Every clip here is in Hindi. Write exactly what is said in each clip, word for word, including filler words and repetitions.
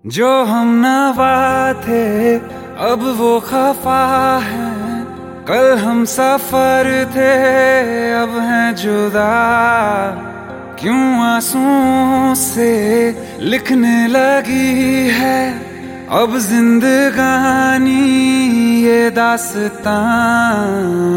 जो हम नवा थे अब वो खफा है, कल हम सफर थे अब हैं जुदा। क्यों आंसुओं से लिखने लगी है अब जिंदगानी ये दास्तां।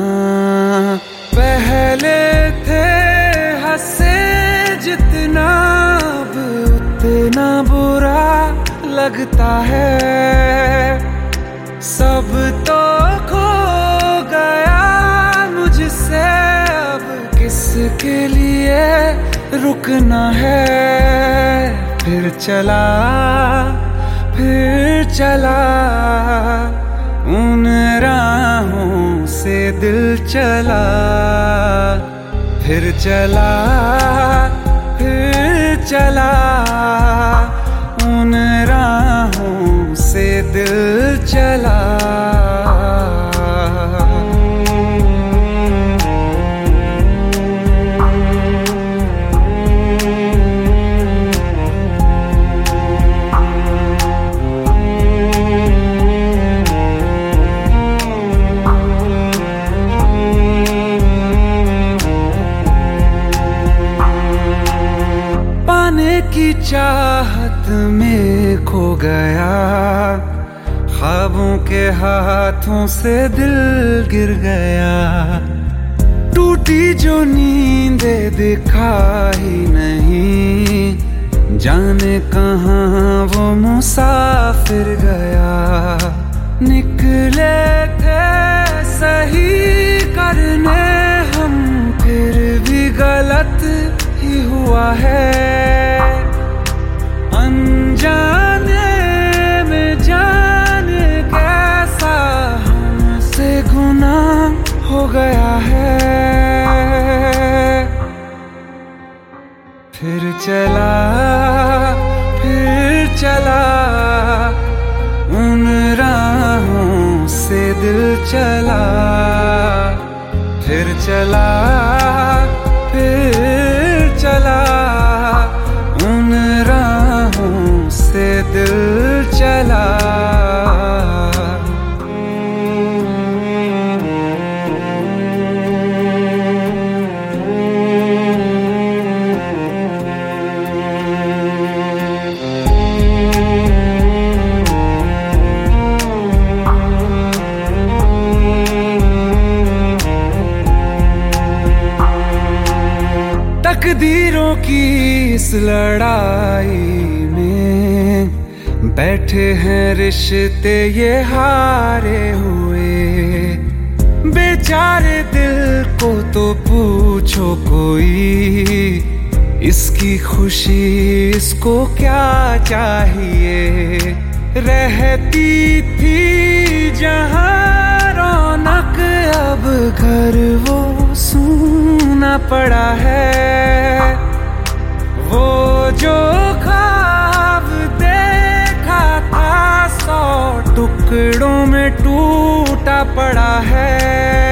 पहले थे हंसे जितना अब उतना बुरा लगता है। सब तो खो गया मुझसे अब किसके लिए रुकना है। फिर चला फिर चला उन राहों से दिल चला। फिर चला फिर चला उन राहों से दिल चला। पाने की चाहत में खो गया, ख्वाबों के हाथों से दिल गिर गया। टूटी जो नींदे दिखा ही नहीं, जाने कहाँ वो मुसाफिर गया। निकले थे सही करने हम, फिर भी गलत ही हुआ है। अनजाने में जाने कैसा हमसे गुनाह हो गया है। फिर चला फिर चला उन राहों से दिल चला। फिर चला फिर चला उन राहों से दिल चला। तकदीरों की इस लड़ाई में बैठे हैं रिश्ते ये हारे हुए। बेचारे दिल को तो पूछो कोई, इसकी खुशी इसको क्या चाहिए। रहती थी जहां रौनक अब घर वो सूना पड़ा है। वो जो ख्वाब देखा था सौ टुकड़ों में टूटा पड़ा है।